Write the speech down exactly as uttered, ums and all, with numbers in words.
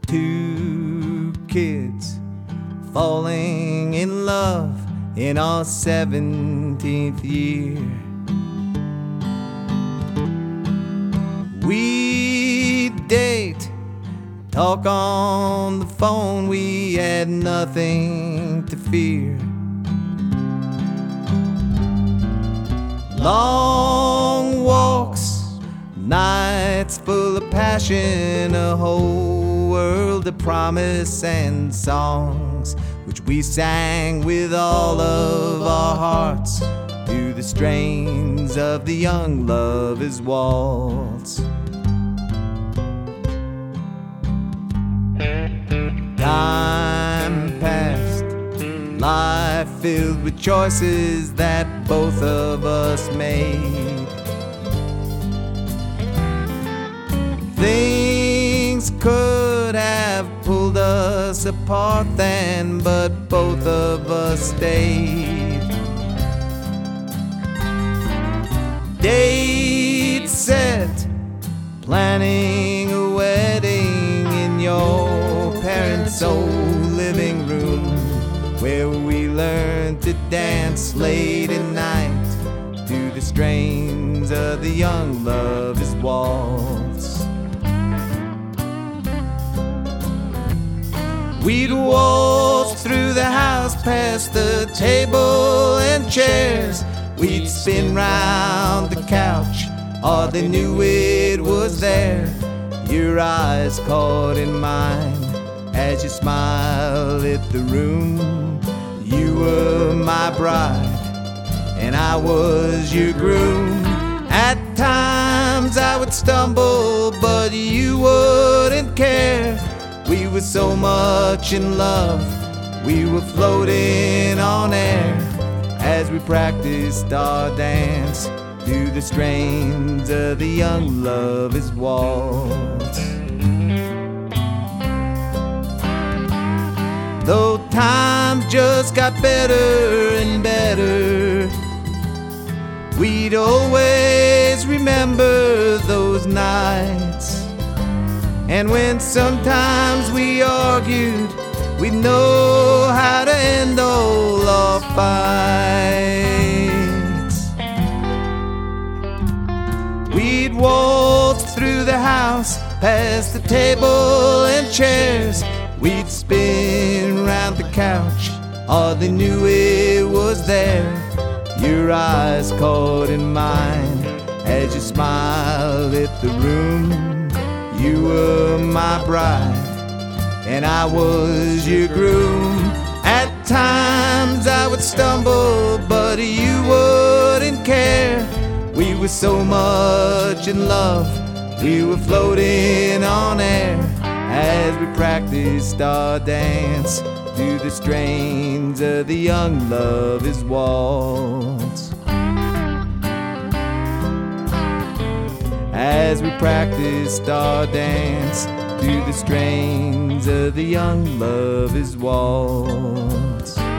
two kids falling in love in our seventeenth year. We date, talk on the phone, we had nothing to fear. Long walks, nights full of passion, a whole world of promise and songs, which we sang with all of our hearts to the strains of the young lovers' waltz. Time passed, life filled with choices that both of us made. Things could have pulled us apart then, but both of us stayed. Date set, planning a wedding in your parents' old living room, where we learned to dance late at night to the strains of the young lovers' waltz. We'd waltz through the house past the table and chairs. We'd spin round the couch, or they knew it was there. Your eyes caught in mine as you smiled at the room. You were my bride, and I was your groom. At times I would stumble, but you wouldn't care. We were so much in love, we were floating on air as we practiced our dance to the strains of the young lovers' waltz. Though times just got better and better, we'd always remember those nights. And when sometimes we argued, we'd know how to end all our fights. We'd waltz through the house, past the table and chairs. We'd spin round the couch, all they knew it was there. Your eyes caught in mine as you smiled at the room. You were my bride, and I was your groom. At times I would stumble, but you wouldn't care. We were so much in love, we were floating on air as we practiced our dance to the strains of the young lovers' waltz. As we practiced our dance to the strains of the young lovers' waltz.